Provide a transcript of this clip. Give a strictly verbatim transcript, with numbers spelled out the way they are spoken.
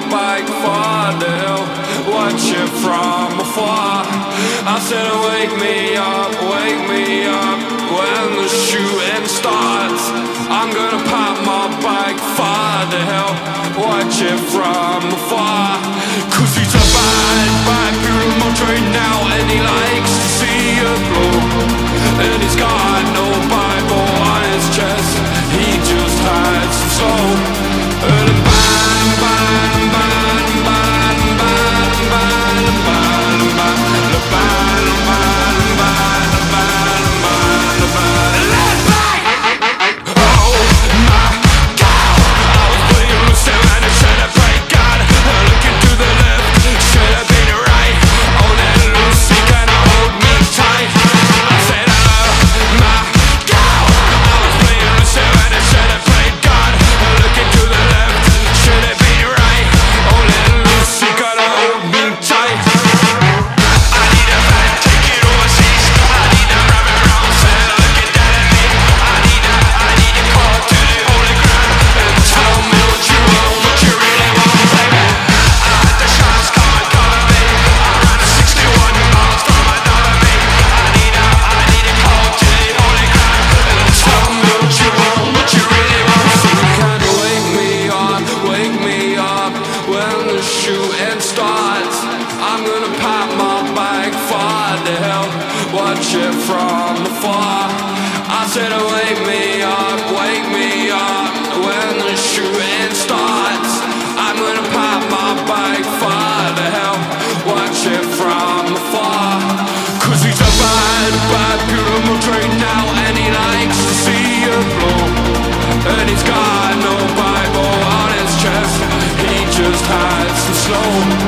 bike for the hill, watch it from afar. I said, wake me up, wake me up when the shooting starts. I'm gonna pop my bike for the hill, watch it from afar. Cause he's a bad, bad beautiful train now, and he likes to see you blow. And he's got no Bible on his chest, he just hides some soul. And a ban, ban, ban, ban, ban, ban, ban, ban, ban, ban, ban, ban, ban, ban. Let's bang! Oh my God, I was playing loose and I should have prayed God. Looking to the left, should have been right. Oh, that loose, he kinda hold me tight. I said, oh my God, I was playing loose and I should have prayed God. Looking to the left, should have been right. Oh, that loose, he kinda hold me tight. I need a man, take it overseas. I need a rabbit round, said looking down at me. I need a, I need a call to the holy ground and tell me what you want, what you really want, baby. I had the shots coming, coming, baby. I ran sixty-one miles from another me. I need a, I need a call to the holy ground and tell me what you want, what you really want. So you can wake me up, wake me up when the shooting starts. I'm gonna pop my bike for the hill, watch it from afar. I said, wake me up, wake me up when the shooting starts. I'm gonna pop my bike for the hill, watch it from afar. Cause he's a bad, bad, beautiful train now, and he likes to see you blow. And he's got no Bible on his chest, he just hides some slow.